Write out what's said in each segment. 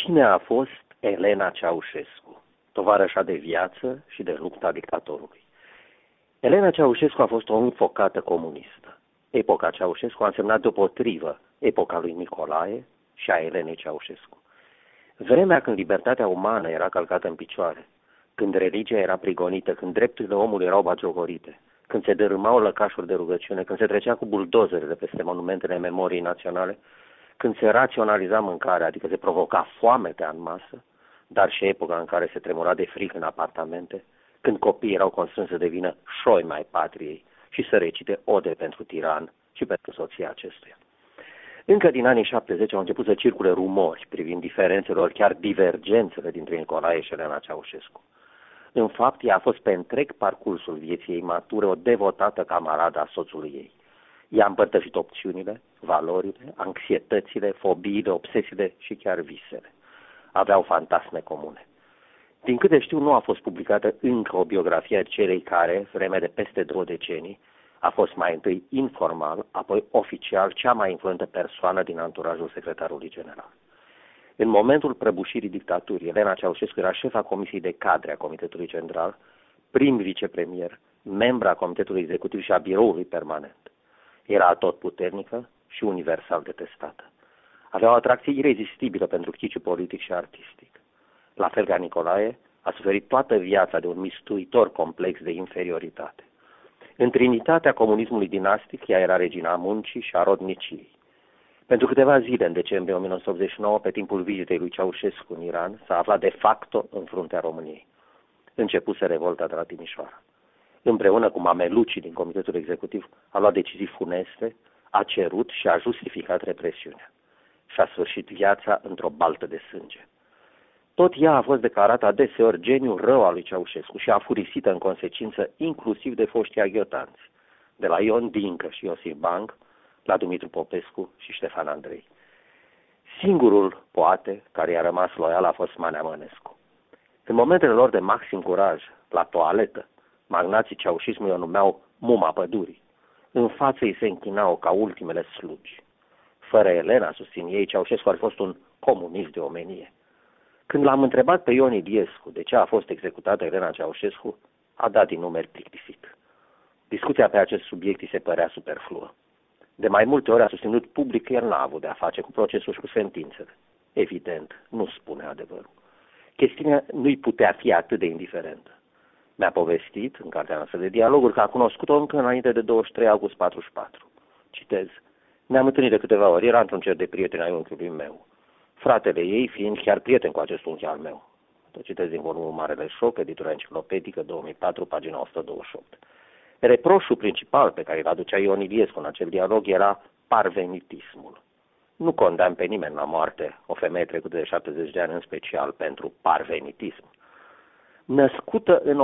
Cine a fost Elena Ceaușescu, tovarășa de viață și de lupta dictatorului? Elena Ceaușescu a fost o înfocată comunistă. Epoca Ceaușescu a însemnat deopotrivă epoca lui Nicolae și a Elenei Ceaușescu. Vremea când libertatea umană era călcată în picioare, când religia era prigonită, când drepturile omului erau batjocorite, când se dărâmau lăcașuri de rugăciune, când se trecea cu buldozerele peste monumentele memoriei naționale, când se raționaliza mâncarea, adică se provoca foametea în masă, dar și epoca în care se tremura de frică în apartamente, când copiii erau constrânși să devină șoimi ai patriei și să recite ode pentru tiran și pentru soția acestuia. Încă din anii 70 au început să circule rumori privind diferențele, ori chiar divergențele dintre Nicolae și Elena Ceaușescu. În fapt, ea a fost pe întreg parcursul vieții ei mature o devotată camaradă a soțului ei. Ea a împărtășit opțiunile, valorile, anxietățile, fobiile, obsesiile și chiar visele. Aveau fantasme comune. Din câte știu, nu a fost publicată încă o biografie a celei care, vreme de peste 2 decenii, a fost mai întâi informal, apoi oficial cea mai influentă persoană din anturajul secretarului general. În momentul prăbușirii dictaturii, Elena Ceaușescu era șefa Comisiei de Cadre a Comitetului Central, prim vicepremier, membra Comitetului Executiv și a Biroului Permanent. Era atotputernică și universal detestată. Avea o atracție irezistibilă pentru chiciu politic și artistic. La fel ca Nicolae, a suferit toată viața de un mistuitor complex de inferioritate. În trinitatea comunismului dinastic, ea era regina muncii și a rodniciei. Pentru câteva zile, în decembrie 1989, pe timpul vizitei lui Ceaușescu în Iran, s-a aflat de facto în fruntea României. Începuse revolta de la Timișoara. Împreună cu mamelucii din Comitetul Executiv, a luat decizii funeste, a cerut și a justificat represiunea. Și-a sfârșit viața într-o baltă de sânge. Tot ea a fost declarată adeseori geniul rău al lui Ceaușescu și a furisită în consecință inclusiv de foștii aghiotanți, de la Ion Dincă și Iosif Banc, la Dumitru Popescu și Ștefan Andrei. Singurul, poate, care i-a rămas loial a fost Manea Mănescu. În momentele lor de maxim curaj, la toaletă, magnații ceaușismului o numeau muma pădurii. În față îi se închinau ca ultimele slugi. Fără Elena, susțin ei, Ceaușescu ar fi fost un comunist de omenie. Când l-am întrebat pe Ion Iliescu de ce a fost executată Elena Ceaușescu, a dat din numeri plictisit. Discuția pe acest subiect îi se părea superfluă. De mai multe ori a susținut public că el n-a avut de-a face cu procesul și cu sentințele. Evident, nu spune adevărul. Chestiunea nu-i putea fi atât de indiferentă. Mi-a povestit, în cartea noastră de dialoguri, că a cunoscut-o încă înainte de 23 august 44. Citez. Ne-am întâlnit de câteva ori, era într-un cer de prieteni ai unchiului meu. Fratele ei fiind chiar prieten cu acest unchi al meu. Citez din volumul Marele Șoc, editura enciclopedică, 2004, pagina 128. Reproșul principal pe care îl aducea Ion Iliescu în acel dialog era parvenitismul. Nu condamn pe nimeni la moarte o femeie trecută de 70 de ani, în special pentru parvenitism. Născută în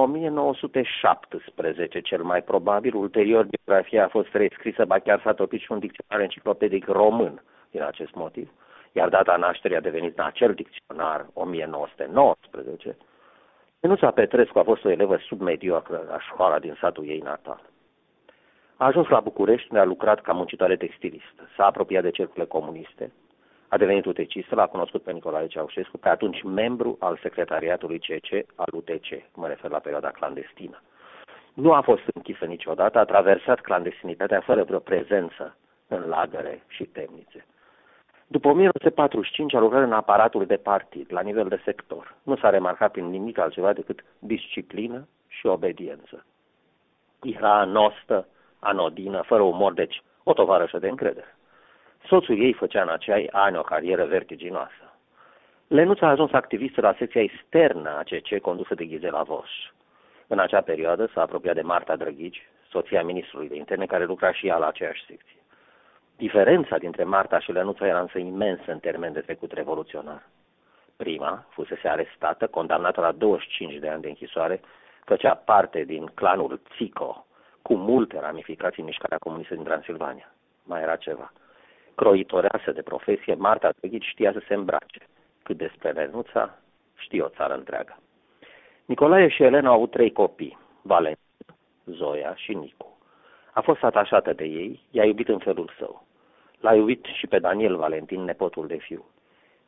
1917, cel mai probabil, ulterior biografia a fost rescrisă, ba chiar s-a topit și un dicționar enciclopedic român din acest motiv, iar data nașterii a devenit în acel dicționar 1919, Lenuța Petrescu a fost o elevă submediocră la școala din satul ei natal. A ajuns la București, unde a lucrat ca muncitoare textilistă. S-a apropiat de cercurile comuniste, a devenit utecistă, l-a cunoscut pe Nicolae Ceaușescu, pe atunci membru al secretariatului CC al UTC, mă refer la perioada clandestină. Nu a fost închisă niciodată, a traversat clandestinitatea fără vreo prezență în lagăre și temnițe. După 1945 a lucrat în aparatul de partid, la nivel de sector. Nu s-a remarcat prin nimic altceva decât disciplină și obediență. Era anostă, anodină, fără umor, deci o tovarășă de încredere. Soțul ei făcea în acei ani o carieră vertiginoasă. Lenuța a ajuns activistă la secția externă a CC condusă de Ghizela Voș. În acea perioadă s-a apropiat de Marta Drăghici, soția ministrului de interne, care lucra și ea la aceeași secție. Diferența dintre Marta și Lenuța era însă imensă în termen de trecut revoluționar. Prima fusese arestată, condamnată la 25 de ani de închisoare, făcea parte din clanul Țico, cu multe ramificații în mișcarea comunistă din Transilvania. Mai era ceva. Croitoreasă de profesie, Marta Drăghici știa să se îmbrace. Cât despre Lenuța, știe o țară întreagă. Nicolae și Elena au avut 3 copii, Valentin, Zoia și Nicu. A fost atașată de ei, i-a iubit în felul său. L-a iubit și pe Daniel Valentin, nepotul de fiu.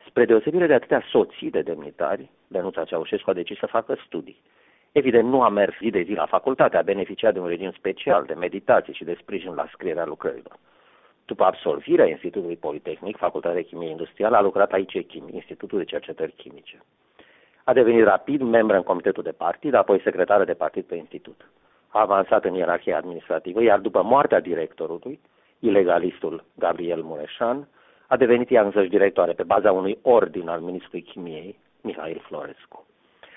Spre deosebire de atâtea soții de demnitari, Lenuța Ceaușescu a decis să facă studii. Evident, nu a mers zi de zi la facultate, a beneficiat de un regim special de meditație și de sprijin la scrierea lucrărilor. După absolvirea Institutului Politehnic, Facultatea de Chimie Industrială, a lucrat aici Chimie, Institutul de Cercetări Chimice. A devenit rapid membră în comitetul de partid, apoi secretară de partid pe institut. A avansat în ierarhia administrativă, iar după moartea directorului, ilegalistul Gabriel Mureșan, a devenit ea însăși directoare pe baza unui ordin al ministrului Chimiei, Mihail Florescu.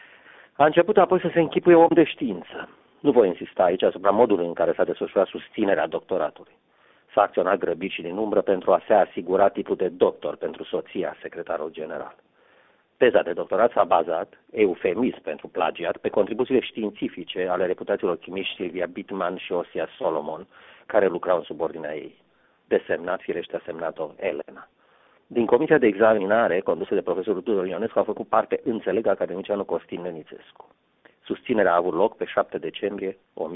A început apoi să se închipuie om de știință. Nu voi insista aici asupra modului în care s-a desfășurat susținerea doctoratului. S-a acționat grăbit și din umbră pentru a se asigura tipul de doctor pentru soția secretarului general. Teza de doctorat s-a bazat, eufemism pentru plagiat, pe contribuțiile științifice ale reputaților chimiști Silvia Bittman și Osia Solomon, care lucrau în subordinea ei. Desemnat, firește, a semnat-o Elena. Din comisia de examinare, condusă de profesorul Tudor Ionescu, a făcut parte, înțeleg, academicianul Costin Nenițescu. Susținerea a avut loc pe 7 decembrie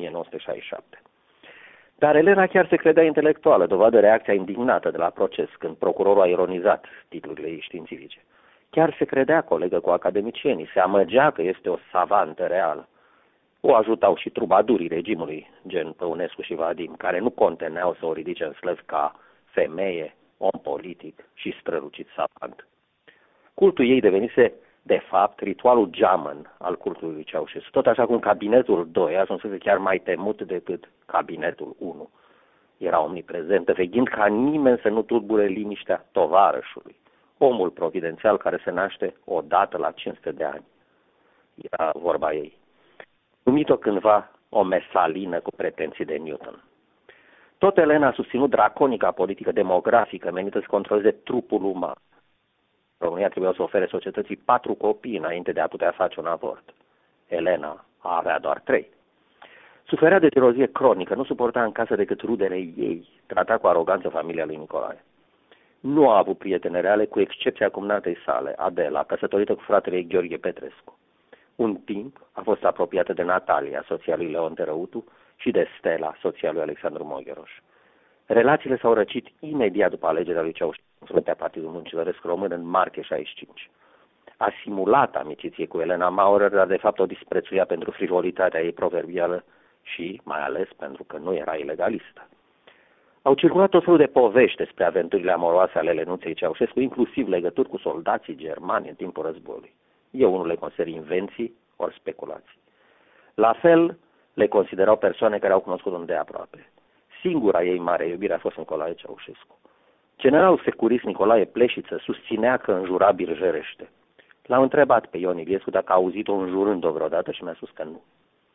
1967. Dar Elena chiar se credea intelectuală, dovadă reacția indignată de la proces, când procurorul a ironizat titlurile ei științifice. Chiar se credea colegă cu academicienii, se amăgea că este o savantă reală. O ajutau și trubadurii regimului, gen Păunescu și Vadim, care nu conteneau să o ridice în slăvi ca femeie, om politic și strălucit savant. Cultul ei devenise, de fapt, ritualul geamăn al cultului lui Ceaușescu, tot așa cum cabinetul 2 a ajuns să fie chiar mai temut decât cabinetul 1. Era omniprezentă, veghind ca nimeni să nu tulbure liniștea tovarășului, omul providențial care se naște odată la 500 de ani. Era vorba ei. Numit-o cândva o mesalină cu pretenții de Newton. Tot Elena a susținut draconica politică demografică menită să controleze trupul uman. România trebuia să ofere societății 4 copii înainte de a putea face un avort. Elena avea doar 3. Suferea de tirozie cronică, nu suporta în casă decât rudele ei, trata cu aroganță familia lui Nicolae. Nu a avut prietene reale, cu excepția cumnatei sale, Adela, căsătorită cu fratele ei Gheorghe Petrescu. Un timp a fost apropiată de Natalia, soția lui Leon Tărăutu, și de Stella, soția lui Alexandru Mogheroș. Relațiile s-au răcit imediat după alegerea lui Ceaușescu în Partidul Munciloresc Român în martie 65. A simulat amiciție cu Elena Maurer, dar de fapt o disprețuia pentru frivolitatea ei proverbială și, mai ales, pentru că nu era ilegalistă. Au circulat tot felul de povești despre aventurile amoroase ale Lenuței Ceaușescu, inclusiv legături cu soldații germani în timpul războiului. Eu nu le consider invenții ori speculații. La fel le considerau persoane care au cunoscut îndeaproape. Singura ei mare iubire a fost Nicolae Ceaușescu. Generalul securist Nicolae Pleșiță susținea că înjura birjerește. L-am întrebat pe Ion Iliescu dacă a auzit-o înjurând-o vreodată și mi-a spus că nu.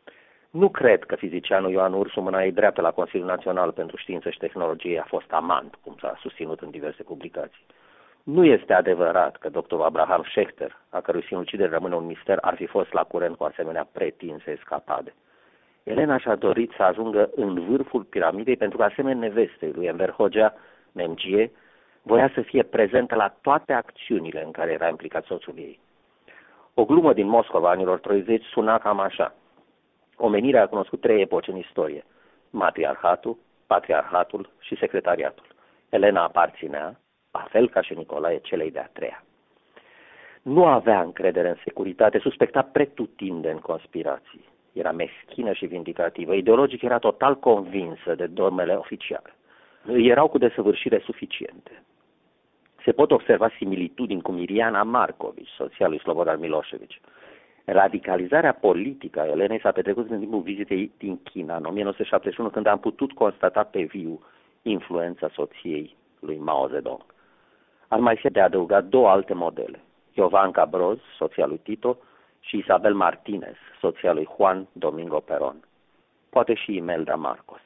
Nu cred că fizicianul Ioan Ursu, mâna ei dreaptă la Consiliul Național pentru Știință și Tehnologie, a fost amant, cum s-a susținut în diverse publicații. Nu este adevărat că dr. Abraham Schechter, a cărui sinucidere rămâne un mister, ar fi fost la curent cu asemenea pretinse escapade. Elena și-a dorit să ajungă în vârful piramidei pentru că asemenea nevestei lui Enver Hoxha, Nemgie, voia să fie prezentă la toate acțiunile în care era implicat soțul ei. O glumă din Moscova anilor 30 suna cam așa. Omenirea a cunoscut 3 epoci în istorie: matriarhatul, patriarhatul și secretariatul. Elena aparținea, la fel ca și Nicolae, celei de-a 3-a. Nu avea încredere în securitate, suspecta pretutindeni conspirații. Era meschină și vindicativă, ideologic era total convinsă de dogmele oficiale. Erau cu desăvârșire suficiente. Se pot observa similitudini cu Miriana Markovici, soția lui Slobodan Milosevic. Radicalizarea politică a Elenei s-a petrecut în timpul vizitei din China, în 1971, când am putut constata pe viu influența soției lui Mao Zedong. Ar mai fi de adăugat 2 alte modele: Iovanka Broz, soția lui Tito, și Isabel Martinez, soția lui Juan Domingo Perón. Poate și Imelda Marcos.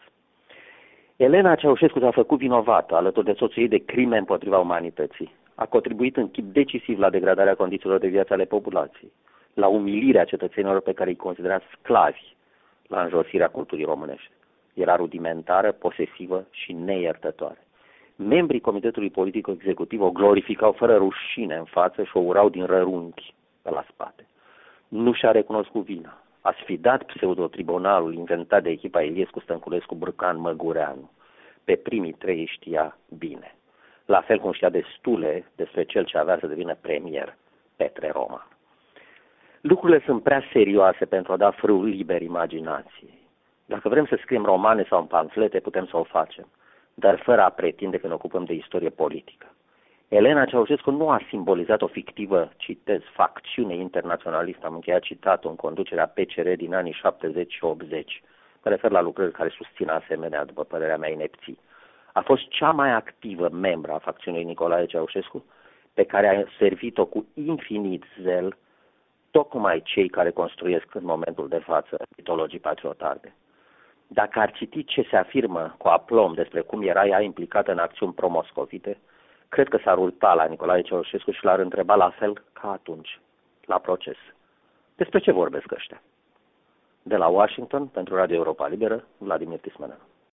Elena Ceaușescu s-a făcut vinovată, alături de soțul ei, de crime împotriva umanității. A contribuit în chip decisiv la degradarea condițiilor de viață ale populației, la umilirea cetățenilor pe care îi considera sclavi, la înjosirea culturii românești. Era rudimentară, posesivă și neiertătoare. Membrii Comitetului Politic Executiv o glorificau fără rușine în față și o urau din rărunchi pe la spate. Nu și-a recunoscut vina. A sfidat pseudotribunalul inventat de echipa Iliescu, Stănculescu, Brăcan, Măgureanu. Pe primii 3 știa bine. la fel cum știa destule despre cel ce avea să devină premier, Petre Roman. Lucrurile sunt prea serioase pentru a da frâu liber imaginației. Dacă vrem să scriem romane sau pamflete, putem să o facem, dar fără a pretinde că ne ocupăm de istorie politică. Elena Ceaușescu nu a simbolizat o fictivă, citez, facțiune internaționalistă, am încheiat citatul în conducerea PCR din anii 70 și 80. Mă refer la lucrări care susțin asemenea, după părerea mea, inepții. A fost cea mai activă membră a facțiunii Nicolae Ceaușescu, pe care a servit-o cu infinit zel tocmai cei care construiesc în momentul de față mitologii patriotarde. Dacă ar citi ce se afirmă cu aplomb despre cum era ea implicată în acțiuni pro-moscovite, cred că s-ar uita la Nicolae Ceaușescu și l-ar întreba la fel ca atunci, la proces. Despre ce vorbesc ăștia? De la Washington, pentru Radio Europa Liberă, Vladimir Tismaneanu.